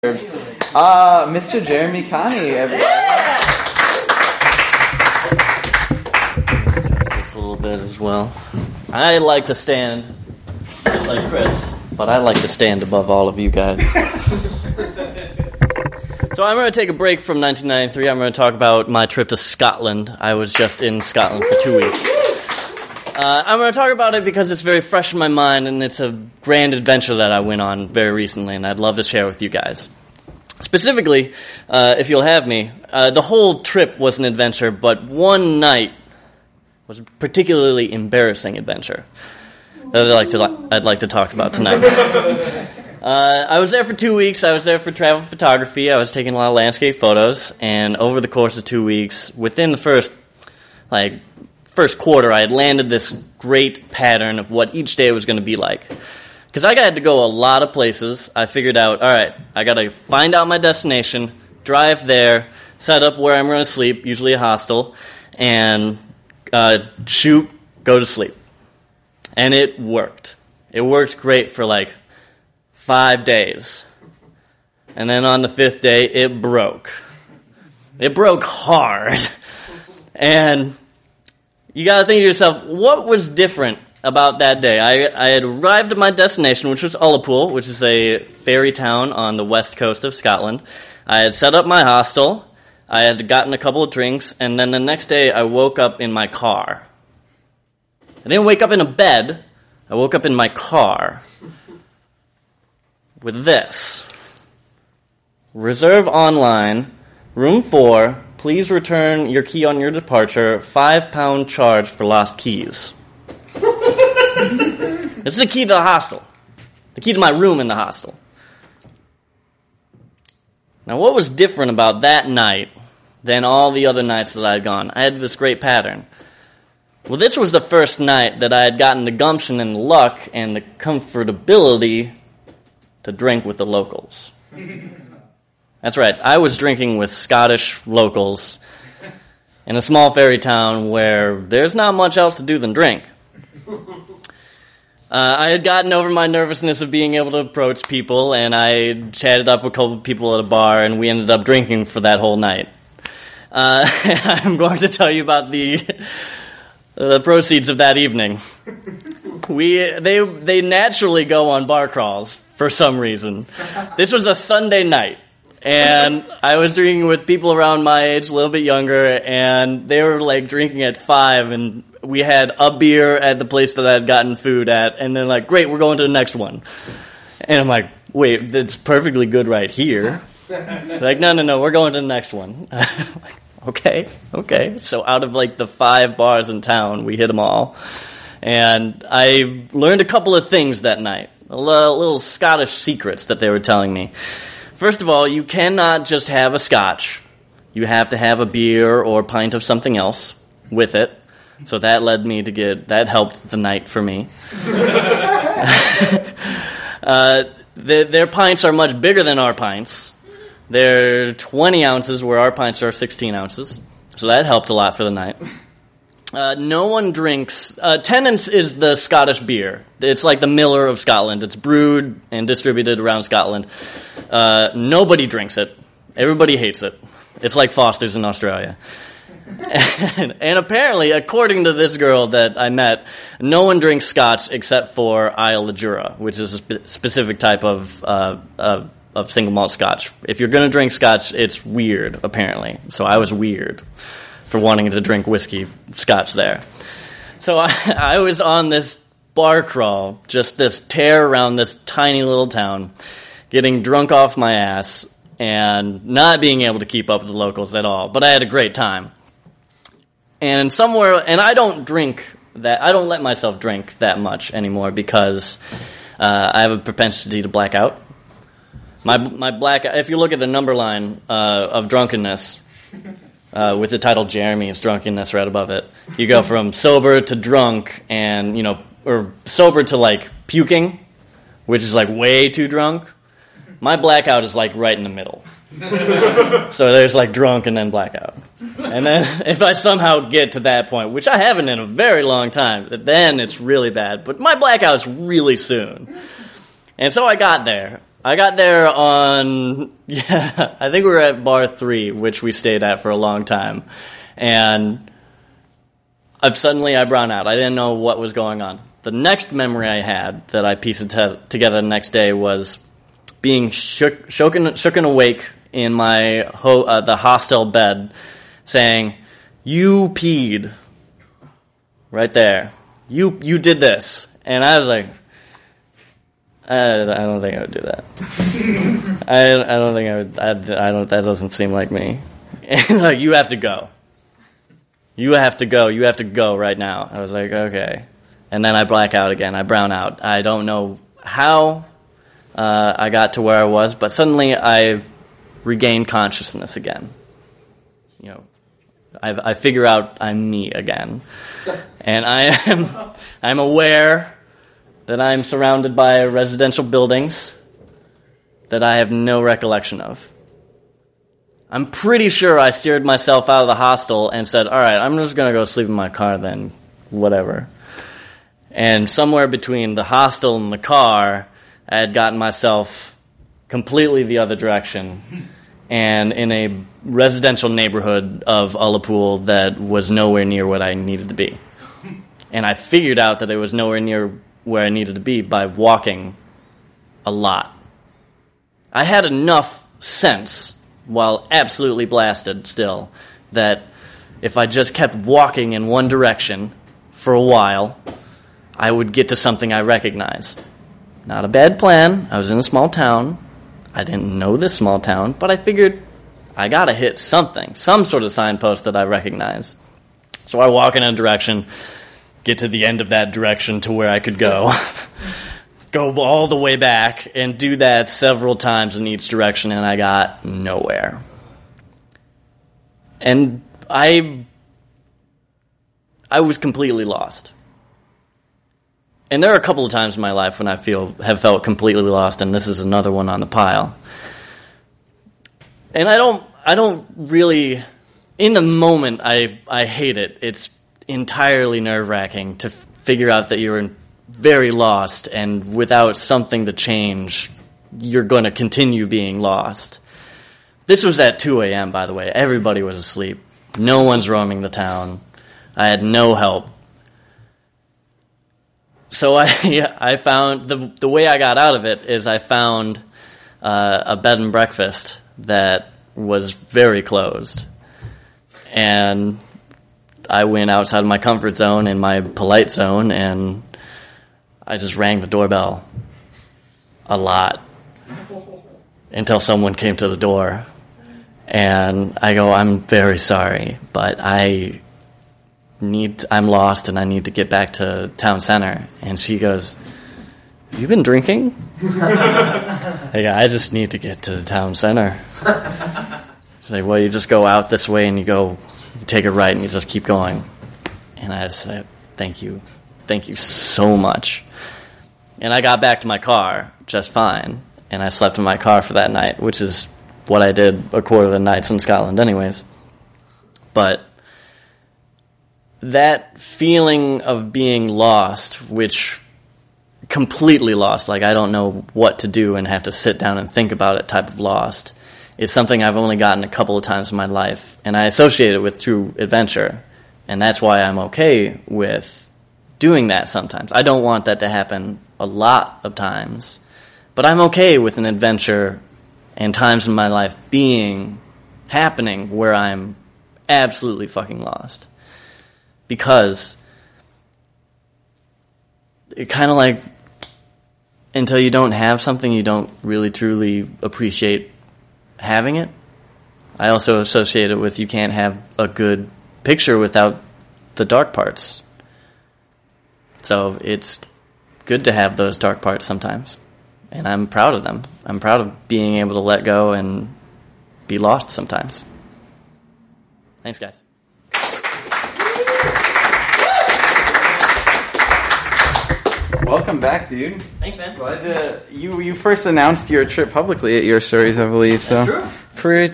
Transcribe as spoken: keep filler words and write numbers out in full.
Uh, Mister Jeremy Connie, everybody. Yeah! Just a little bit as well. I like to stand just like Chris, but I like to stand above all of you guys. So I'm going to take a break from nineteen ninety-three. I'm going to talk about my trip to Scotland. I was just in Scotland for two weeks. Uh, I'm going to talk about it because it's very fresh in my mind, and it's a grand adventure that I went on very recently, and I'd love to share with you guys. Specifically, uh, if you'll have me, uh, the whole trip was an adventure, but one night was a particularly embarrassing adventure that I'd like to I'd like to talk about tonight. uh, I was there for two weeks. I was there for travel photography. I was taking a lot of landscape photos, and over the course of two weeks, within the first like. First quarter, I had landed this great pattern of what each day was going to be like. Because I had to go a lot of places. I figured out, all right, I got to find out my destination, drive there, set up where I'm going to sleep, usually a hostel, and uh, shoot, go to sleep. And it worked. It worked great for like five days. And then on the fifth day, it broke. It broke hard. And you gotta think to yourself, what was different about that day? I, I had arrived at my destination, which was Ullapool, which is a ferry town on the west coast of Scotland. I had set up my hostel. I had gotten a couple of drinks, and then the next day I woke up in my car. I didn't wake up in a bed. I woke up in my car with this. Reserve online, room four, please return your key on your departure. Five pound charge for lost keys. This is the key to the hostel. The key to my room in the hostel. Now, what was different about that night than all the other nights that I had gone? I had this great pattern. Well, this was the first night that I had gotten the gumption and the luck and the comfortability to drink with the locals. That's right, I was drinking with Scottish locals in a small ferry town where there's not much else to do than drink. Uh, I had gotten over my nervousness of being able to approach people, and I chatted up with a couple of people at a bar, and we ended up drinking for that whole night. Uh, I'm going to tell you about the the proceeds of that evening. We they they naturally go on bar crawls for some reason. This was a Sunday night. And I was drinking with people around my age, a little bit younger, and they were like drinking at five, and we had a beer at the place that I had gotten food at, and then like, great, we're going to the next one. And I'm like, wait, that's perfectly good right here. Like, no, no, no, we're going to the next one. Like, okay, okay. So out of like the five bars in town, we hit them all. And I learned a couple of things that night, little Scottish secrets that they were telling me. First of all, you cannot just have a scotch. You have to have a beer or a pint of something else with it. So that led me to get, that helped the night for me. uh, the, their pints are much bigger than our pints. They're twenty ounces where our pints are sixteen ounces. So that helped a lot for the night. Uh, no one drinks, uh, Tennent's is the Scottish beer. It's like the Miller of Scotland. It's brewed and distributed around Scotland. Uh, nobody drinks it. Everybody hates it. It's like Foster's in Australia. And, and apparently, according to this girl that I met, no one drinks Scotch except for Isle of Jura, which is a spe- specific type of, uh, uh, of single malt Scotch. If you're gonna drink Scotch, it's weird, apparently. So I was weird for wanting to drink whiskey scotch there. So I, I was on this bar crawl, just this tear around this tiny little town, getting drunk off my ass, and not being able to keep up with the locals at all. But I had a great time. And somewhere, and I don't drink that, I don't let myself drink that much anymore because uh, I have a propensity to black out. My, my black, if you look at the number line uh, of drunkenness, Uh, with the title Jeremy's Drunkenness right above it. You go from sober to drunk and, you know, or sober to, like, puking, which is, like, way too drunk. My blackout is, like, right in the middle. So there's, like, drunk and then blackout. And then if I somehow get to that point, which I haven't in a very long time, then it's really bad. But my blackout's really soon. And so I got there, I got there on, yeah, I think we were at bar three, which we stayed at for a long time. And I, suddenly I brown out. I didn't know what was going on. The next memory I had that I pieced t- together the next day was being shook, shooken, shooken awake in my ho- uh, the hostel bed, saying, "You peed right there. You you did this." And I was like, I, I don't think I would do that. I I don't think I would. I, I don't. That doesn't seem like me. And like, you have to go. You have to go. You have to go right now. I was like, okay. And then I black out again. I brown out. I don't know how uh, I got to where I was, but suddenly I regained consciousness again. You know, I I figure out I'm me again, and I am I'm aware that I'm surrounded by residential buildings that I have no recollection of. I'm pretty sure I steered myself out of the hostel and said, all right, I'm just going to go sleep in my car then, whatever. And somewhere between the hostel and the car, I had gotten myself completely the other direction and in a residential neighborhood of Ullapool that was nowhere near what I needed to be. And I figured out that it was nowhere near where I needed to be by walking a lot. I had enough sense, while absolutely blasted still, that if I just kept walking in one direction for a while, I would get to something I recognize. Not a bad plan. I was in a small town. I didn't know this small town, but I figured I gotta hit something, some sort of signpost that I recognize. So I walk in a direction, get to the end of that direction to where I could go, go all the way back, and do that several times in each direction, and I got nowhere. And I, I was completely lost. And there are a couple of times in my life when I feel have felt completely lost, and this is another one on the pile. And I don't, I don't really, in the moment, I, I hate it. It's entirely nerve-wracking to figure out that you're very lost, and without something to change, you're going to continue being lost. This was at two a.m., by the way. Everybody was asleep. No one's roaming the town. I had no help. So I I found, the the way I got out of it is I found uh, a bed and breakfast that was very closed. And I went outside of my comfort zone and my polite zone, and I just rang the doorbell a lot until someone came to the door. And I go, I'm very sorry, but I need, I'm lost and I need to get back to town center. And she goes, you been drinking? I go, I just need to get to the town center. She's like, well, you just go out this way and you go, you take a right and you just keep going. And I said, thank you. Thank you so much. And I got back to my car just fine. And I slept in my car for that night, which is what I did a quarter of the nights in Scotland anyways. But that feeling of being lost, which completely lost, like I don't know what to do and have to sit down and think about it type of lost, is something I've only gotten a couple of times in my life. And I associate it with true adventure. And that's why I'm okay with doing that sometimes. I don't want that to happen a lot of times. But I'm okay with an adventure and times in my life being, happening where I'm absolutely fucking lost. Because it kind of like, until you don't have something, you don't really truly appreciate having it. I also associate it with you can't have a good picture without the dark parts. So it's good to have those dark parts sometimes. And I'm proud of them. I'm proud of being able to let go and be lost sometimes. Thanks, guys. Welcome back, dude. Thanks, man. Glad to, you you first announced your trip publicly at Your Stories, I believe. So That's true. pretty